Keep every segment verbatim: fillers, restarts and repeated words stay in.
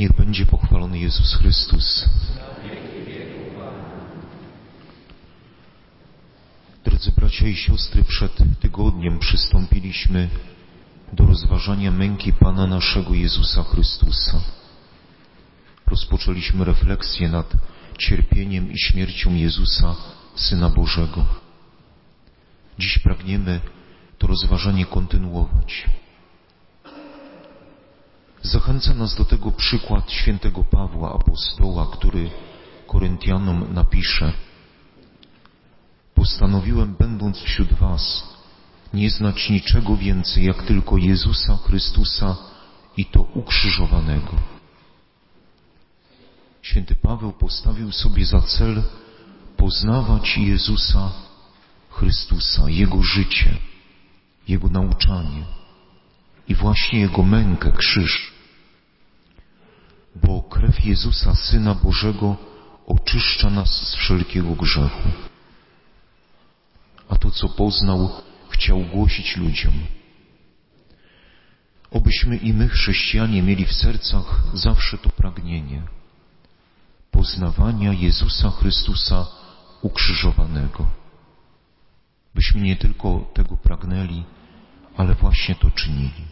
Niech będzie pochwalony Jezus Chrystus. Drodzy bracia i siostry, przed tygodniem przystąpiliśmy do rozważania męki Pana naszego Jezusa Chrystusa. Rozpoczęliśmy refleksję nad cierpieniem i śmiercią Jezusa, Syna Bożego. Dziś pragniemy to rozważanie kontynuować. Zachęca nas do tego przykład świętego Pawła, apostoła, który Koryntianom napisze: postanowiłem, będąc wśród was, nie znać niczego więcej, jak tylko Jezusa Chrystusa i to ukrzyżowanego. Święty Paweł postawił sobie za cel poznawać Jezusa Chrystusa, Jego życie, Jego nauczanie i właśnie Jego mękę, krzyż. Bo krew Jezusa, Syna Bożego, oczyszcza nas z wszelkiego grzechu. A to, co poznał, chciał głosić ludziom. Obyśmy i my, chrześcijanie, mieli w sercach zawsze to pragnienie poznawania Jezusa Chrystusa ukrzyżowanego. Byśmy nie tylko tego pragnęli, ale właśnie to czynili.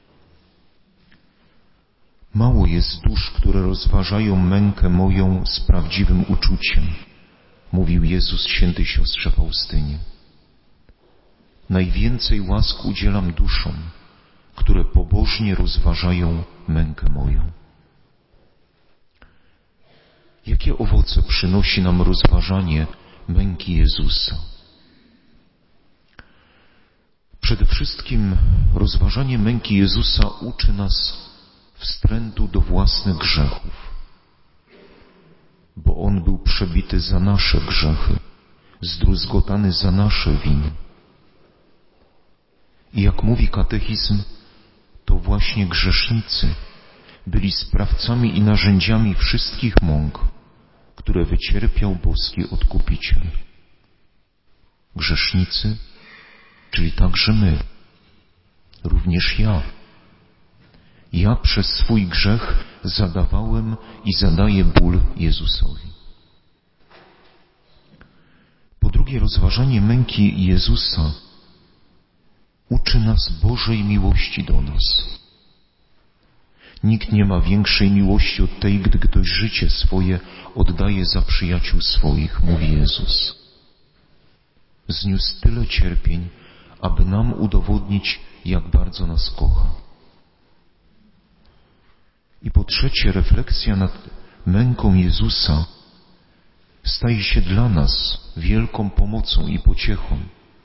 Mało jest dusz, które rozważają mękę moją z prawdziwym uczuciem, mówił Jezus świętej siostrze Faustynie. Najwięcej łask udzielam duszom, które pobożnie rozważają mękę moją. Jakie owoce przynosi nam rozważanie męki Jezusa? Przede wszystkim rozważanie męki Jezusa uczy nas wstrętu do własnych grzechów, bo On był przebity za nasze grzechy, zdruzgotany za nasze winy. I jak mówi katechizm, to właśnie grzesznicy byli sprawcami i narzędziami wszystkich mąk, które wycierpiał boski Odkupiciel. Grzesznicy, czyli także my, również ja. Ja przez swój grzech zadawałem i zadaję ból Jezusowi. Po drugie, rozważanie męki Jezusa uczy nas Bożej miłości do nas. Nikt nie ma większej miłości od tej, gdy ktoś życie swoje oddaje za przyjaciół swoich, mówi Jezus. Zniósł tyle cierpień, aby nam udowodnić, jak bardzo nas kocha. I po trzecie, refleksja nad męką Jezusa staje się dla nas wielką pomocą i pociechą,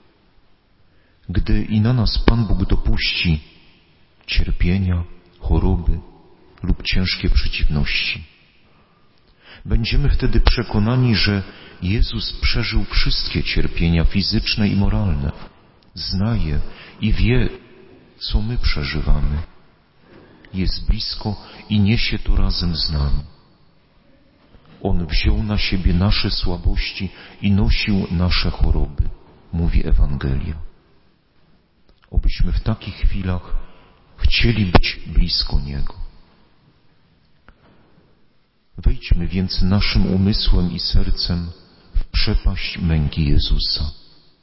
gdy i na nas Pan Bóg dopuści cierpienia, choroby lub ciężkie przeciwności. Będziemy wtedy przekonani, że Jezus przeżył wszystkie cierpienia fizyczne i moralne, zna je i wie, co my przeżywamy. Jest blisko i niesie to razem z nami. On wziął na siebie nasze słabości i nosił nasze choroby, mówi Ewangelia. Obyśmy w takich chwilach chcieli być blisko Niego. Wejdźmy więc naszym umysłem i sercem w przepaść męki Jezusa.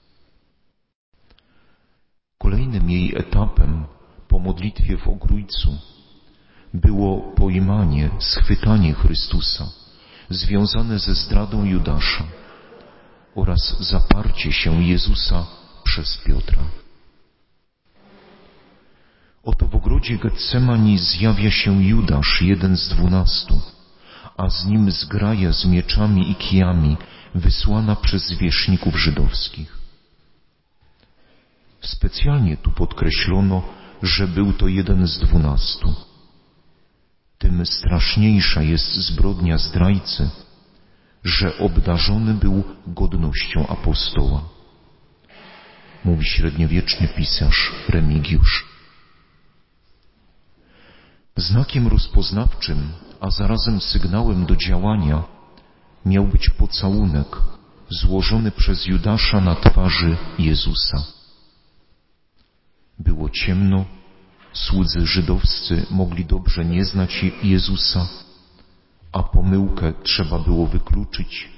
Kolejnym jej etapem po modlitwie w Ogrójcu było pojmanie, schwytanie Chrystusa, związane ze zdradą Judasza oraz zaparcie się Jezusa przez Piotra. Oto w ogrodzie Getsemani zjawia się Judasz, jeden z dwunastu, a z nim zgraja z mieczami i kijami wysłana przez zwierzchników żydowskich. Specjalnie tu podkreślono, że był to jeden z dwunastu. Tym straszniejsza jest zbrodnia zdrajcy, że obdarzony był godnością apostoła, mówi średniowieczny pisarz Remigiusz. Znakiem rozpoznawczym, a zarazem sygnałem do działania miał być pocałunek złożony przez Judasza na twarzy Jezusa. Było ciemno Słudzy żydowscy mogli dobrze nie znać Jezusa, a pomyłkę trzeba było wykluczyć.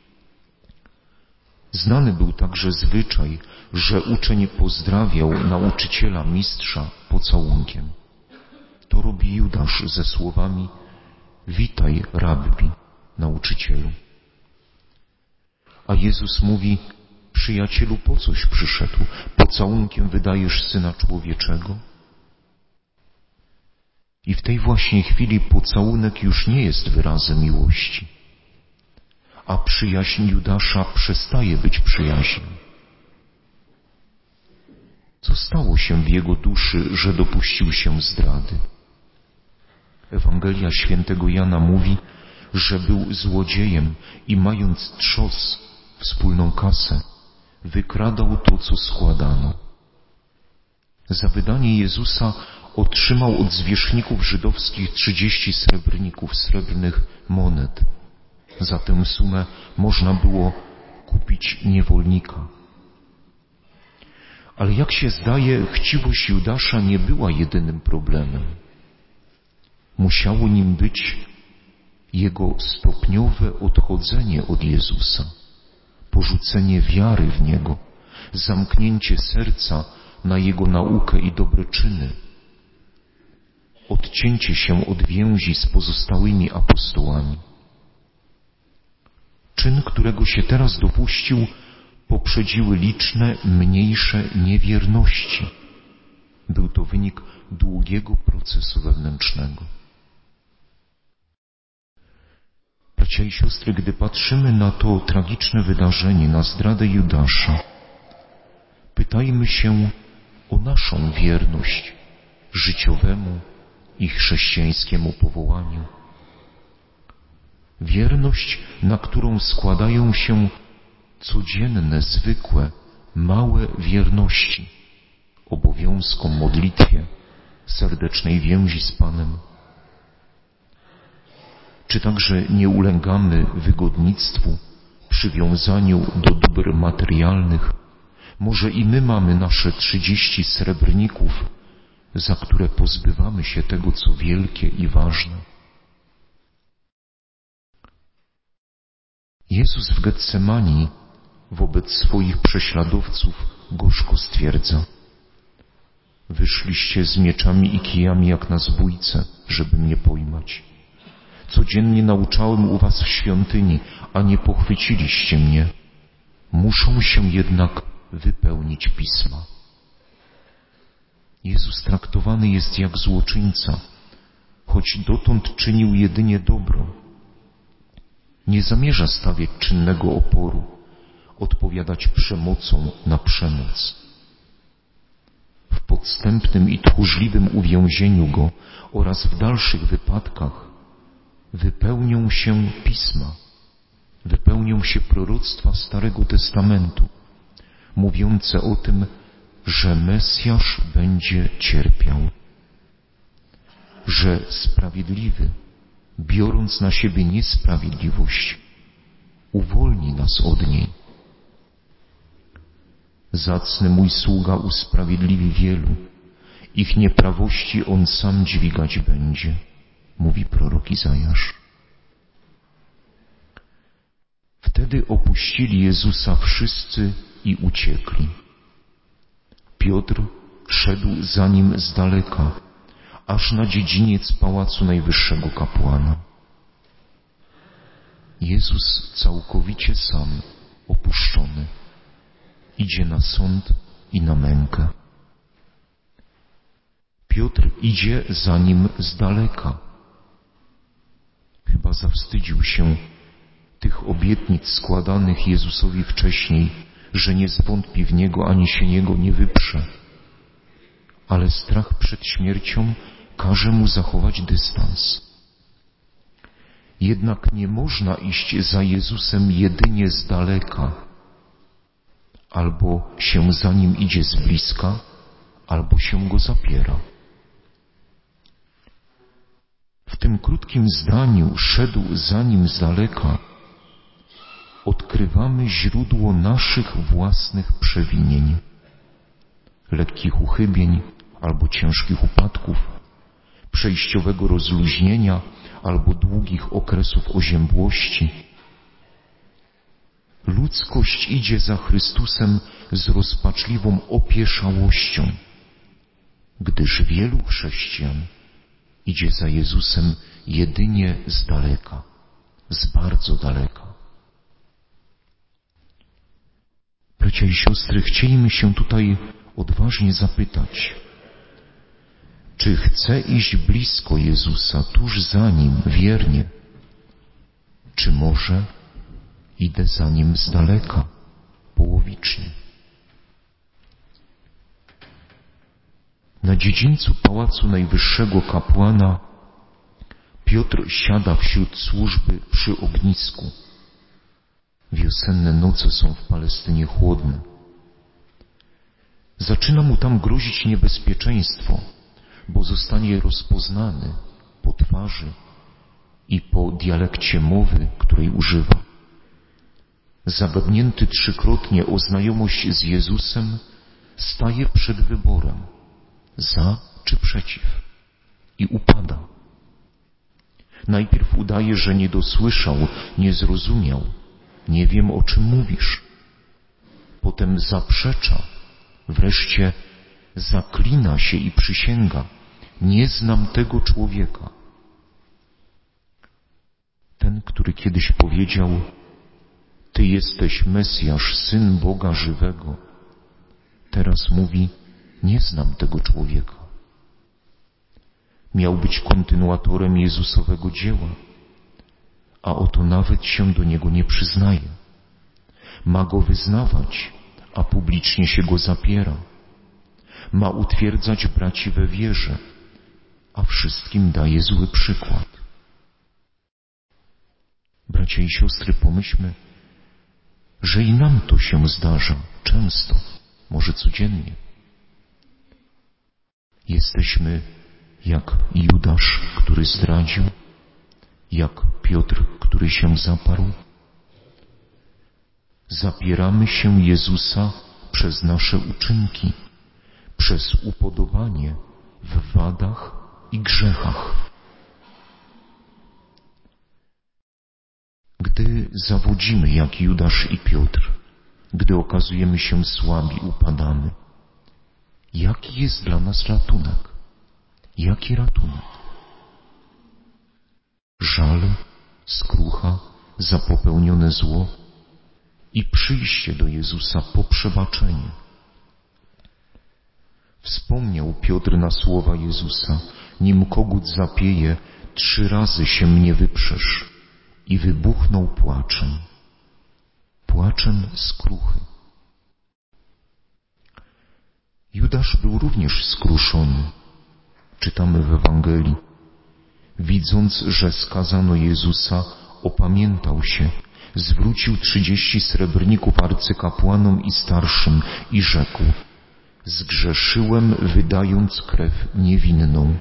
Znany był także zwyczaj, że uczeń pozdrawiał nauczyciela, mistrza pocałunkiem. To robi Judasz ze słowami: witaj, rabbi, nauczycielu. A Jezus mówi: przyjacielu, po coś przyszedł? Pocałunkiem wydajesz Syna Człowieczego? I w tej właśnie chwili pocałunek już nie jest wyrazem miłości, a przyjaźń Judasza przestaje być przyjaźnią. Co stało się w jego duszy, że dopuścił się zdrady? Ewangelia świętego Jana mówi, że był złodziejem i mając trzos, wspólną kasę, wykradał to, co składano. Za wydanie Jezusa otrzymał od zwierzchników żydowskich trzydzieści srebrników srebrnych monet. Za tę sumę można było kupić niewolnika. Ale jak się zdaje, chciwość Judasza nie była jedynym problemem. Musiało nim być jego stopniowe odchodzenie od Jezusa, porzucenie wiary w Niego, zamknięcie serca na Jego naukę i dobre czyny, odcięcie się od więzi z pozostałymi apostołami. Czyn, którego się teraz dopuścił, poprzedziły liczne, mniejsze niewierności. Był to wynik długiego procesu wewnętrznego. Bracia i siostry, gdy patrzymy na to tragiczne wydarzenie, na zdradę Judasza, pytajmy się o naszą wierność życiowemu i chrześcijańskiemu powołaniu. Wierność, na którą składają się codzienne, zwykłe, małe wierności, obowiązkom, modlitwie, serdecznej więzi z Panem. Czy także nie ulegamy wygodnictwu, przywiązaniu do dóbr materialnych? Może i my mamy nasze trzydzieści srebrników, za które pozbywamy się tego, co wielkie i ważne. Jezus w Getsemanii wobec swoich prześladowców gorzko stwierdza: wyszliście z mieczami i kijami jak na zbójce, żeby mnie pojmać. Codziennie nauczałem u was w świątyni, a nie pochwyciliście mnie. Muszą się jednak wypełnić pisma. Jezus traktowany jest jak złoczyńca, choć dotąd czynił jedynie dobro. Nie zamierza stawiać czynnego oporu, odpowiadać przemocą na przemoc. W podstępnym i tchórzliwym uwięzieniu go oraz w dalszych wypadkach wypełnią się pisma, wypełnią się proroctwa Starego Testamentu, mówiące o tym, że Mesjasz będzie cierpiał, że sprawiedliwy, biorąc na siebie niesprawiedliwość, uwolni nas od niej. Zacny mój sługa usprawiedliwi wielu, ich nieprawości on sam dźwigać będzie, mówi prorok Izajasz. Wtedy opuścili Jezusa wszyscy i uciekli. Piotr szedł za nim z daleka, aż na dziedziniec pałacu najwyższego kapłana. Jezus całkowicie sam, opuszczony, idzie na sąd i na mękę. Piotr idzie za nim z daleka. Chyba zawstydził się tych obietnic składanych Jezusowi wcześniej, że nie zwątpi w Niego ani się Niego nie wyprze. Ale strach przed śmiercią każe mu zachować dystans. Jednak nie można iść za Jezusem jedynie z daleka. Albo się za Nim idzie z bliska, albo się Go zapiera. W tym krótkim zdaniu szedł za Nim z daleka odkrywamy źródło naszych własnych przewinień, lekkich uchybień, albo ciężkich upadków, przejściowego rozluźnienia albo długich okresów oziębłości. Ludzkość idzie za Chrystusem z rozpaczliwą opieszałością, gdyż wielu chrześcijan idzie za Jezusem jedynie z daleka, z bardzo daleka. Bracia i siostry, chcielibyśmy się tutaj odważnie zapytać, czy chcę iść blisko Jezusa, tuż za Nim, wiernie, czy może idę za Nim z daleka, połowicznie. Na dziedzińcu pałacu najwyższego kapłana Piotr siada wśród służby przy ognisku. Wiosenne noce są w Palestynie chłodne. Zaczyna mu tam grozić niebezpieczeństwo, bo zostanie rozpoznany po twarzy i po dialekcie mowy, której używa. Zagadnięty trzykrotnie o znajomość z Jezusem, staje przed wyborem za czy przeciw i upada. Najpierw udaje, że nie dosłyszał, nie zrozumiał, nie wiem, o czym mówisz. Potem zaprzecza, wreszcie zaklina się i przysięga: nie znam tego człowieka. Ten, który kiedyś powiedział: Ty jesteś Mesjasz, Syn Boga żywego, teraz mówi: nie znam tego człowieka. Miał być kontynuatorem Jezusowego dzieła, a oto nawet się do Niego nie przyznaje. Ma Go wyznawać, a publicznie się Go zapiera. Ma utwierdzać braci we wierze, a wszystkim daje zły przykład. Bracia i siostry, pomyślmy, że i nam to się zdarza często, może codziennie. Jesteśmy jak Judasz, który zdradził, jak Piotr, który się zaparł. Zapieramy się Jezusa przez nasze uczynki, przez upodobanie w wadach i grzechach. Gdy zawodzimy jak Judasz i Piotr, gdy okazujemy się słabi, upadamy, jaki jest dla nas ratunek? Jaki ratunek? Żal, skrucha za popełnione zło i przyjście do Jezusa po przebaczenie. Wspomniał Piotr na słowa Jezusa: nim kogut zapieje, trzy razy się mnie wyprzesz, i wybuchnął płaczem, płaczem skruchy. Judasz był również skruszony. Czytamy w Ewangelii: widząc, że skazano Jezusa, opamiętał się, zwrócił trzydzieści srebrników arcykapłanom i starszym i rzekł: zgrzeszyłem, wydając krew niewinną.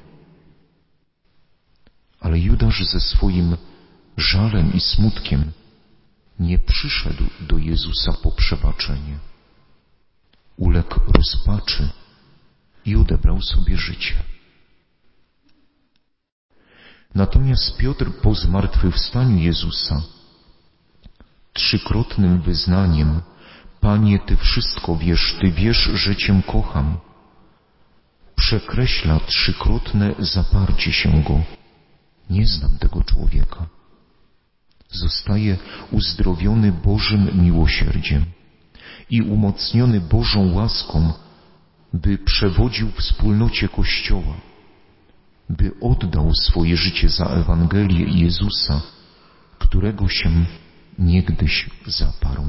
Ale Judasz ze swoim żalem i smutkiem nie przyszedł do Jezusa po przebaczenie. Uległ rozpaczy i odebrał sobie życie. Natomiast Piotr po zmartwychwstaniu Jezusa, trzykrotnym wyznaniem: Panie, Ty wszystko wiesz, Ty wiesz, że Cię kocham, przekreśla trzykrotne zaparcie się Go: nie znam tego człowieka. Zostaje uzdrowiony Bożym miłosierdziem i umocniony Bożą łaską, by przewodził wspólnocie Kościoła, by oddał swoje życie za Ewangelię Jezusa, którego się niegdyś zaparł.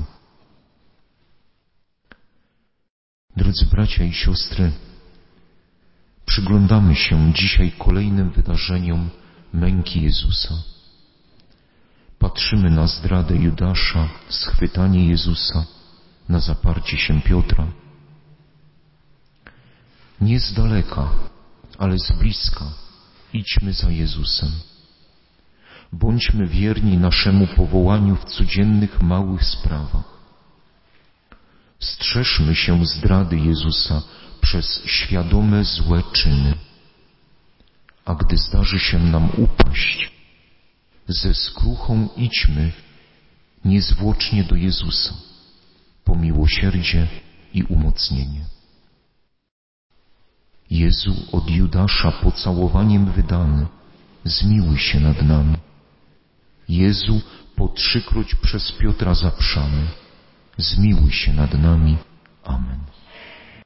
Drodzy bracia i siostry, przyglądamy się dzisiaj kolejnym wydarzeniom męki Jezusa. Patrzymy na zdradę Judasza, schwytanie Jezusa, na zaparcie się Piotra. Nie z daleka, ale z bliska idźmy za Jezusem. Bądźmy wierni naszemu powołaniu w codziennych małych sprawach. Strzeżmy się zdrady Jezusa przez świadome złe czyny. A gdy zdarzy się nam upaść, ze skruchą idźmy niezwłocznie do Jezusa, po miłosierdzie i umocnienie. Jezu, od Judasza pocałowaniem wydany, zmiłuj się nad nami. Jezu, po trzykroć przez Piotra zaprzany, zmiłuj się nad nami. Amen.